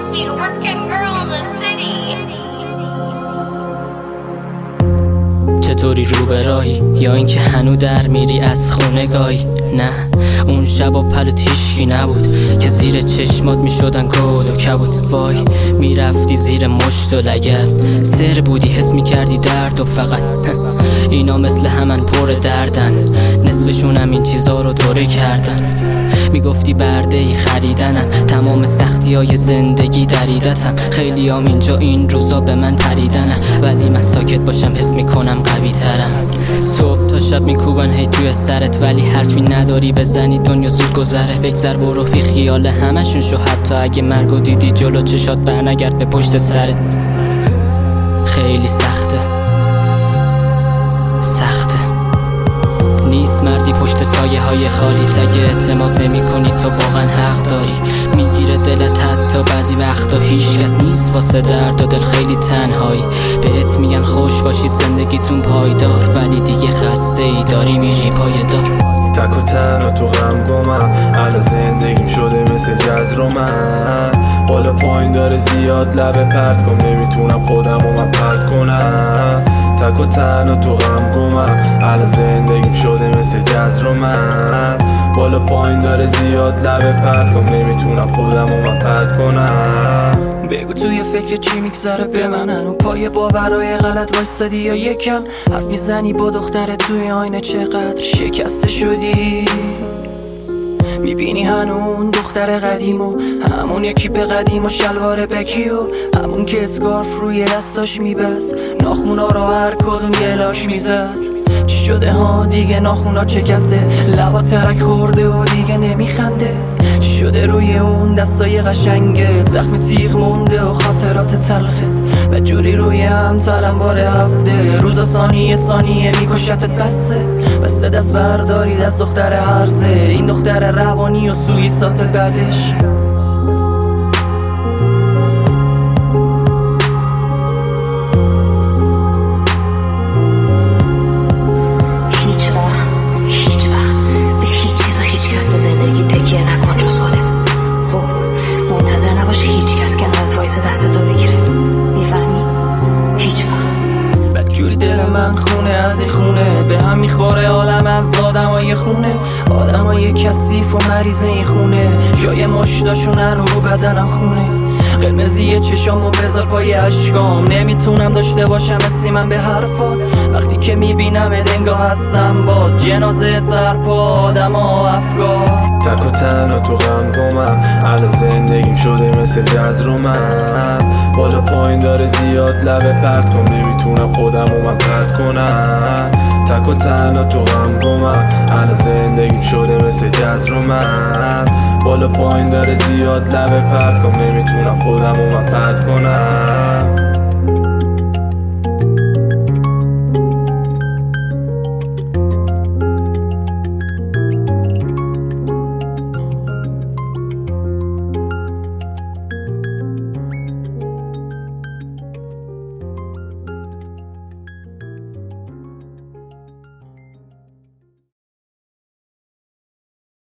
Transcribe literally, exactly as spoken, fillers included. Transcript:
funky working girl in the city. چطوری رو به راهی یا اینکه هنو در میری از خونه گاهی؟ نه اون شب و پلت هیشکی نبود که زیر چشمات میشدن کود و کبود. وای میرفتی زیر مشت و لگد، سر بودی حس میکردی درد و فقط اینا مثل همن پر دردن، نصفشون هم این چیزا رو دوره کردن. میگفتی بردهی خریدنم، تمام سختی های زندگی دریدتم. خیلی هم اینجا این روزا به من پریدنم، ولی من ساکت باشم حس میکنم قوی ترم. صبح تا شب میکوبن هی توی سرت، ولی حرفی نداری بزنی دنیا زود گذره. بگذر برو بی خیال همشون شو، حتی اگه مرگو دیدی جلو چشات برنگرد به پشت سرت. خیلی سخته سخته نیست مردی پشت سایه های خالی، تگه اعتماد نمی کنی تو واقعا حق داری. میگیره دلت حتی بعضی وقتا، هیچ کس نیست واسه درد و دل خیلی تنهایی. بهت میگن خوش باشید زندگیتون پایدار، ولی دیگه خسته ای داری میری پایدار. تک و تنها تو غم گمم، الان زندگیم شده مثل جزر و من بالا پایین داره زیاد لبه پرت کن، نمیتونم خودم رو من پرت کنم. تک و تنها تو غم گمم، الان زندگیم شده مثل جزر و من بالا پایین داره زیاد لبه پرت کن، نمیتونم خودم رو من پرت کنم. بگو توی فکر چی میگذره به من؟ هنو پای باورای غلط وایستادی یا یکم حرف میزنی با دختره توی آینه چقدر شکسته شدی؟ میبینی هنو اون دختر قدیم و همون یکی به قدیم و شلوار بکی و همون که اسکارف روی دستاش میبست، ناخونا رو هر کدوم یه لاش میزد. چی شده ها دیگه ناخونا چکسته، لبا ترک خورده و دیگه نمیخنده. چی شده روی اون دستای قشنگه، زخم تیغ مونده و خاطرات تلخت و جوری روی هم تلم باره هفته. روزا ثانیه ثانیه میکشتت بسه، بسته دست بردارید از دختر هرزه، این دختر روانی و سویسات بعدش. من خونه از این خونه به هم میخوره عالم از آدمای خونه، آدمای کثیف و مریض این خونه، جای مشتاشونن و رو بدنم خونه. قرمزی چشامو بذار پای اشکام، نمیتونم داشته باشم حسی من به حرفات. وقتی که میبینم دنگاه هستم باز جنازه سرپا آدما افکار. تک و تنها تو غم گمم، الان زندگیم شده مثل جزر و من بالا پایین داره زیاد لبه پرت کن، نمیتونم خودم رو من پرت کنم. تک و تنها تو غم گمم، الان زندگیم شده مثل جزر و من بالا پایین داره زیاد لبه پرت کن، نمیتونم خودم رو من پرت کنم.